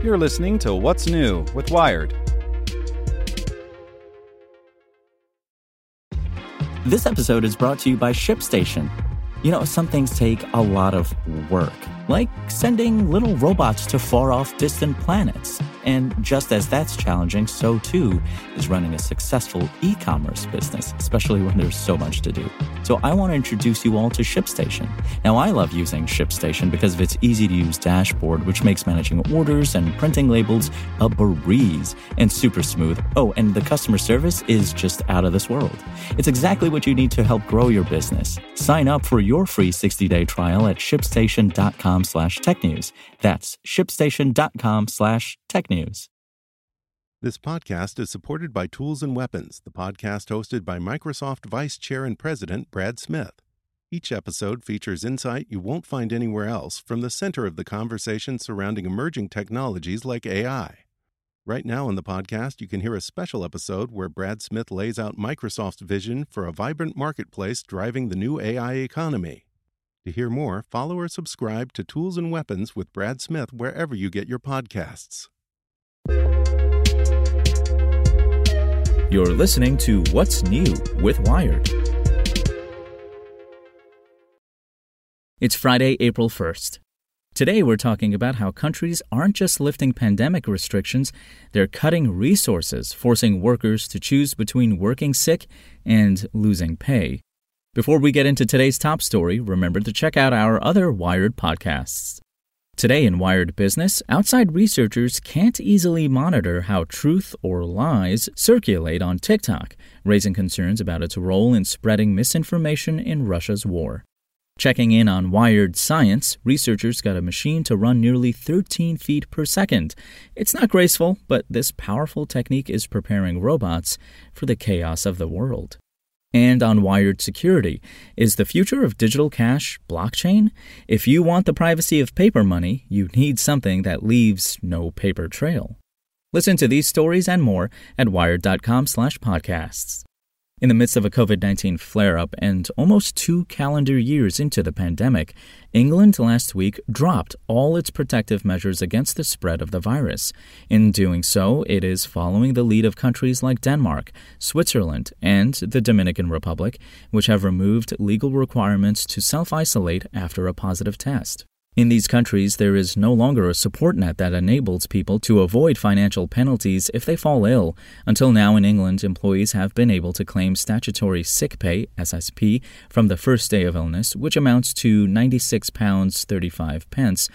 You're listening to What's New with Wired. This episode is brought to you by ShipStation. You know, some things take a lot of work, like sending little robots to far-off distant planets. And just as that's challenging, so too is running a successful e-commerce business, especially when there's so much to do. So I want to introduce you all to ShipStation. Now, I love using ShipStation because of its easy-to-use dashboard, which makes managing orders and printing labels a breeze and super smooth. Oh, and the customer service is just out of this world. It's exactly what you need to help grow your business. Sign up for your free 60-day trial at shipstation.com/technews. That's shipstation.com/technews. This podcast is supported by Tools and Weapons, the podcast hosted by Microsoft Vice Chair and President Brad Smith. Each episode features insight you won't find anywhere else from the center of the conversation surrounding emerging technologies like AI. Right now on the podcast, you can hear a special episode where Brad Smith lays out Microsoft's vision for a vibrant marketplace driving the new AI economy. To hear more, follow or subscribe to Tools and Weapons with Brad Smith wherever you get your podcasts. You're listening to What's New with Wired. It's Friday, April 1st. Today we're talking about how countries aren't just lifting pandemic restrictions, they're cutting resources, forcing workers to choose between working sick and losing pay. Before we get into today's top story, remember to check out our other Wired podcasts. Today in Wired Business, outside researchers can't easily monitor how truth or lies circulate on TikTok, raising concerns about its role in spreading misinformation in Russia's war. Checking in on Wired Science, researchers got a machine to run nearly 13 feet per second. It's not graceful, but this powerful technique is preparing robots for the chaos of the world. And on Wired Security, is the future of digital cash blockchain? If you want the privacy of paper money, you need something that leaves no paper trail. Listen to these stories and more at wired.com/podcasts. In the midst of a COVID-19 flare-up and almost 2 calendar years into the pandemic, England last week dropped all its protective measures against the spread of the virus. In doing so, it is following the lead of countries like Denmark, Switzerland, and the Dominican Republic, which have removed legal requirements to self-isolate after a positive test. In these countries, there is no longer a support net that enables people to avoid financial penalties if they fall ill. Until now in England, employees have been able to claim statutory sick pay, SSP, from the first day of illness, which amounts to £96.35,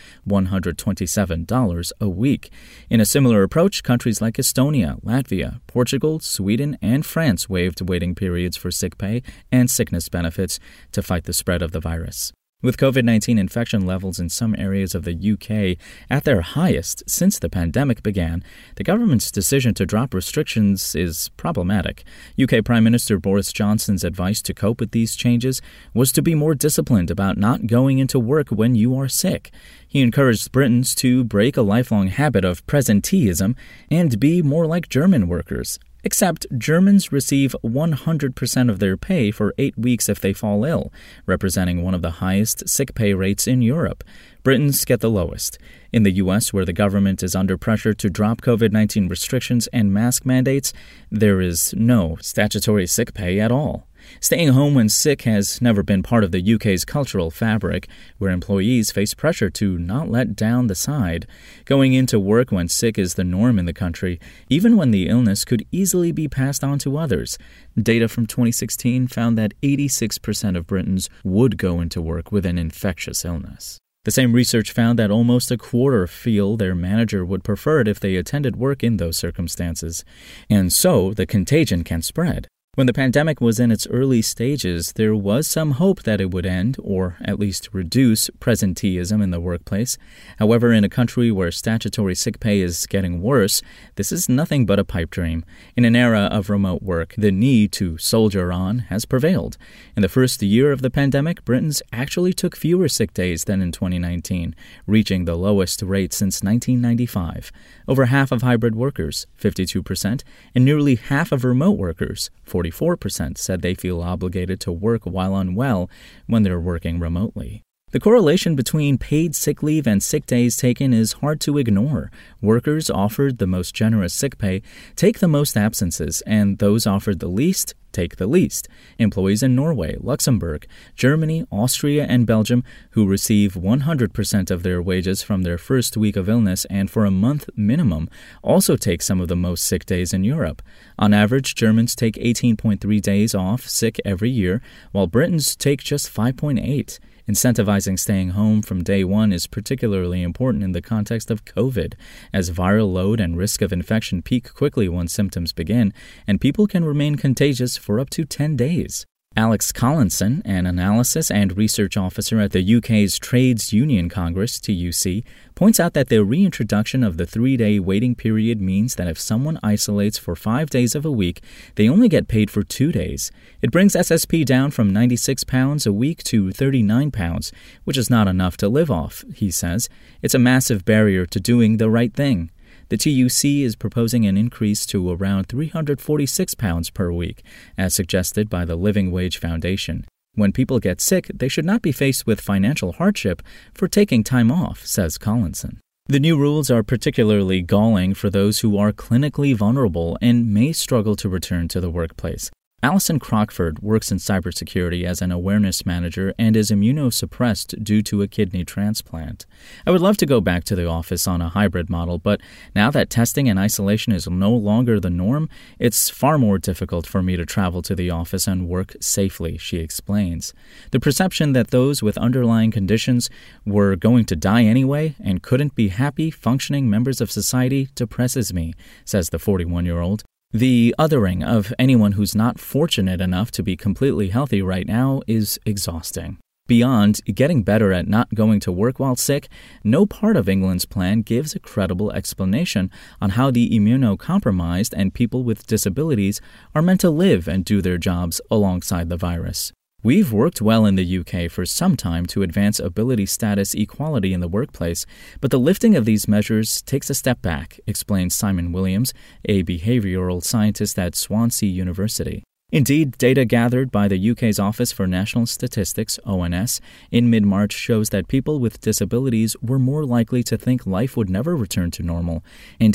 $127 a week. In a similar approach, countries like Estonia, Latvia, Portugal, Sweden, and France waived waiting periods for sick pay and sickness benefits to fight the spread of the virus. With COVID-19 infection levels in some areas of the UK at their highest since the pandemic began, the government's decision to drop restrictions is problematic. UK Prime Minister Boris Johnson's advice to cope with these changes was to be more disciplined about not going into work when you are sick. He encouraged Britons to break a lifelong habit of presenteeism and be more like German workers. Except Germans receive 100% of their pay for 8 weeks if they fall ill, representing one of the highest sick pay rates in Europe. Britons get the lowest. In the U.S., where the government is under pressure to drop COVID-19 restrictions and mask mandates, there is no statutory sick pay at all. Staying home when sick has never been part of the UK's cultural fabric, where employees face pressure to not let down the side. Going into work when sick is the norm in the country, even when the illness could easily be passed on to others. Data from 2016 found that 86% of Britons would go into work with an infectious illness. The same research found that almost a quarter feel their manager would prefer it if they attended work in those circumstances. And so, the contagion can spread. When the pandemic was in its early stages, there was some hope that it would end, or at least reduce, presenteeism in the workplace. However, in a country where statutory sick pay is getting worse, this is nothing but a pipe dream. In an era of remote work, the need to soldier on has prevailed. In the first year of the pandemic, Britons actually took fewer sick days than in 2019, reaching the lowest rate since 1995. Over half of hybrid workers, 52%, and nearly half of remote workers, 44%, said they feel obligated to work while unwell when they're working remotely. The correlation between paid sick leave and sick days taken is hard to ignore. Workers offered the most generous sick pay take the most absences, and those offered the least take the least. Employees in Norway, Luxembourg, Germany, Austria, and Belgium who receive 100% of their wages from their first week of illness and for a month minimum also take some of the most sick days in Europe. On average, Germans take 18.3 days off sick every year, while Britons take just 5.8. Incentivizing staying home from day one is particularly important in the context of COVID, as viral load and risk of infection peak quickly once symptoms begin, and people can remain contagious for up to 10 days. Alex Collinson, an analysis and research officer at the UK's Trades Union Congress, TUC, points out that the reintroduction of the 3-day waiting period means that if someone isolates for 5 days of a week, they only get paid for 2 days. It brings SSP down from £96 a week to £39, which is not enough to live off, he says. It's a massive barrier to doing the right thing. The TUC is proposing an increase to around £346 per week, as suggested by the Living Wage Foundation. When people get sick, they should not be faced with financial hardship for taking time off, says Collinson. The new rules are particularly galling for those who are clinically vulnerable and may struggle to return to the workplace. Alison Crockford works in cybersecurity as an awareness manager and is immunosuppressed due to a kidney transplant. I would love to go back to the office on a hybrid model, but now that testing and isolation is no longer the norm, it's far more difficult for me to travel to the office and work safely, she explains. The perception that those with underlying conditions were going to die anyway and couldn't be happy, functioning members of society depresses me, says the 41-year-old. The othering of anyone who's not fortunate enough to be completely healthy right now is exhausting. Beyond getting better at not going to work while sick, no part of England's plan gives a credible explanation on how the immunocompromised and people with disabilities are meant to live and do their jobs alongside the virus. We've worked well in the UK for some time to advance ability status equality in the workplace, but the lifting of these measures takes a step back, explains Simon Williams, a behavioral scientist at Swansea University. Indeed, data gathered by the UK's Office for National Statistics, ONS, in mid-March shows that people with disabilities were more likely to think life would never return to normal, and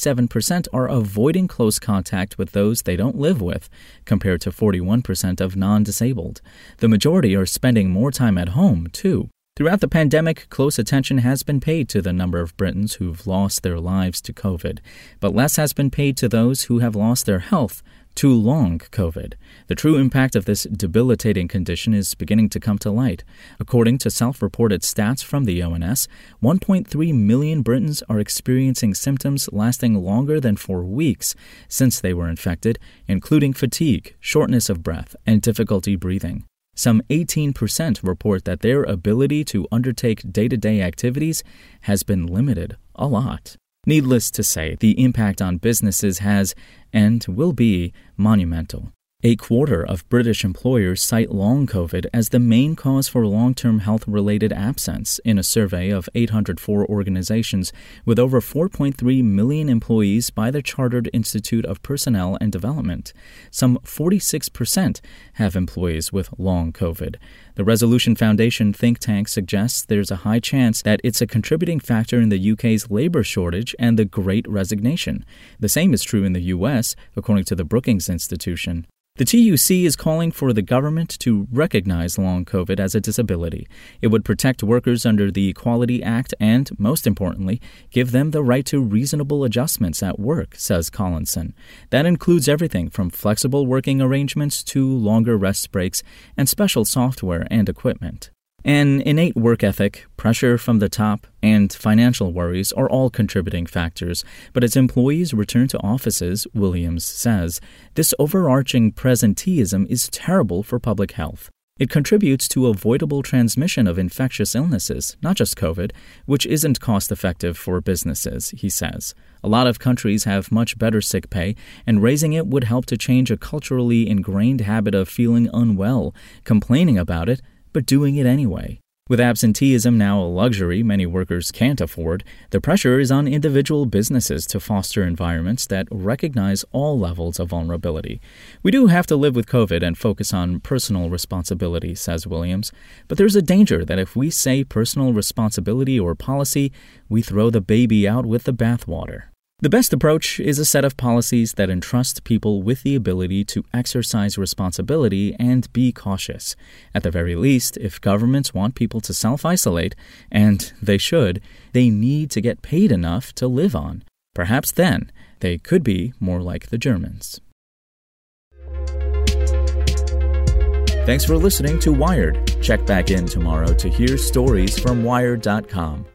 57% are avoiding close contact with those they don't live with, compared to 41% of non-disabled. The majority are spending more time at home, too. Throughout the pandemic, close attention has been paid to the number of Britons who've lost their lives to COVID, but less has been paid to those who have lost their health to long COVID. The true impact of this debilitating condition is beginning to come to light. According to self-reported stats from the ONS, 1.3 million Britons are experiencing symptoms lasting longer than 4 weeks since they were infected, including fatigue, shortness of breath, and difficulty breathing. Some 18% report that their ability to undertake day-to-day activities has been limited a lot. Needless to say, the impact on businesses has and will be monumental. A quarter of British employers cite long COVID as the main cause for long-term health-related absence in a survey of 804 organizations with over 4.3 million employees by the Chartered Institute of Personnel and Development. Some 46% have employees with long COVID. The Resolution Foundation think tank suggests there's a high chance that it's a contributing factor in the UK's labor shortage and the Great Resignation. The same is true in the US, according to the Brookings Institution. The TUC is calling for the government to recognize long COVID as a disability. It would protect workers under the Equality Act and, most importantly, give them the right to reasonable adjustments at work, says Collinson. That includes everything from flexible working arrangements to longer rest breaks and special software and equipment. An innate work ethic, pressure from the top, and financial worries are all contributing factors, but as employees return to offices, Williams says, this overarching presenteeism is terrible for public health. It contributes to avoidable transmission of infectious illnesses, not just COVID, which isn't cost-effective for businesses, he says. A lot of countries have much better sick pay, and raising it would help to change a culturally ingrained habit of feeling unwell, complaining about it, but doing it anyway. With absenteeism now a luxury many workers can't afford, the pressure is on individual businesses to foster environments that recognize all levels of vulnerability. We do have to live with COVID and focus on personal responsibility, says Williams, but there's a danger that if we say personal responsibility or policy, we throw the baby out with the bathwater. The best approach is a set of policies that entrust people with the ability to exercise responsibility and be cautious. At the very least, if governments want people to self-isolate, and they should, they need to get paid enough to live on. Perhaps then, they could be more like the Germans. Thanks for listening to Wired. Check back in tomorrow to hear stories from Wired.com.